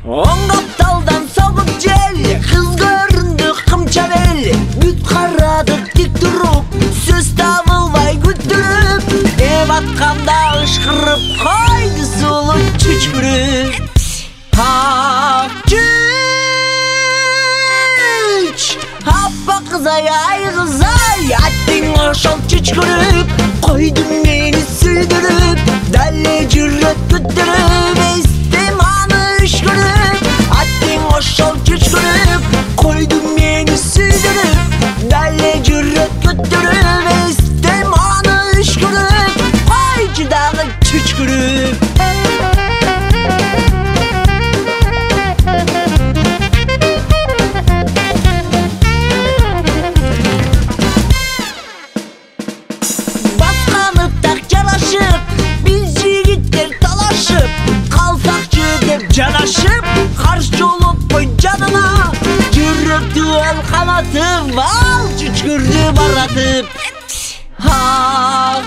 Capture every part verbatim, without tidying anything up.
оң қапталдан соғып жел, қыз көрінді қымча бел. Бүт қарады тік тұрып, сөз табылбай күттіріп, еп атқанда ұшқырып қойды сұлу чүчкіріп. Ақ чүч, аппа қызай, ай қызай, аттың ошол чүчкіріп, қойды мені сүйдіріп, дәле жүрет күттіріп, естім аны үшкіріп, аттың ошол чүчкіріп, қойды мені сүйдіріп, дәле жүрет күттіріп, естім аны үшкіріп, қойды дағы чүчкіріп. Жанашып, қарш жолып қой жанына, жүректі әл қанатып, ал чүчкірді баратып. Ақ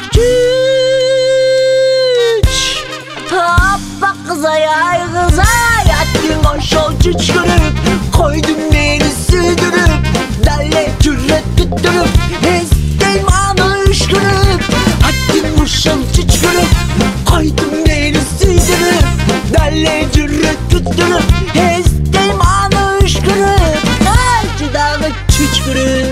чүч, аппа қызай, ай қызай, аттың ошол чүчкіріп, қойды мені сүйдіріп, дәле жүрет күттіріп, естейм аны үшкіріп, аттың ошол чүчкіріп, қойды мені сүйдіріп, дәле жүрет күттіріп, естейм аны үшкіріп, қайчыдағы чүчкіріп.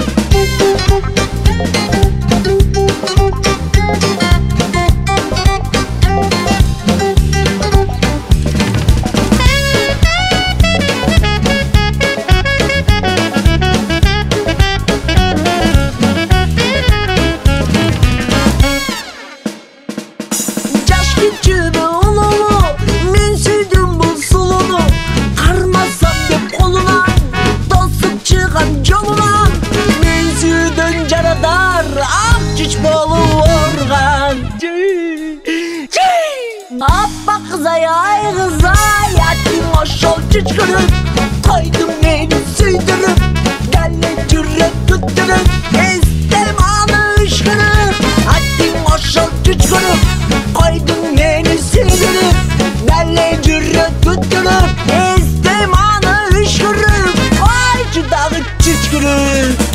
Жаш күтчүбі ұлылы, мен сүйдім бұл сұлуны, қармасам деп қолынан, тосып чыған жолынан, мен сүйдін жарадар, ақ чүч болу орған. Аппа қызай, ай қызай, аттың ошол чүчкіріп, қойдым мені сүйдіріп, дәле жүрет күттіріп, естем аны үшкіріп, аттың ошол чүчкіріп, қойдым мені сүйдіріп, дәле жүрет күттіріп, естем аны үшкіріп, қойчыдағы чүчкіріп.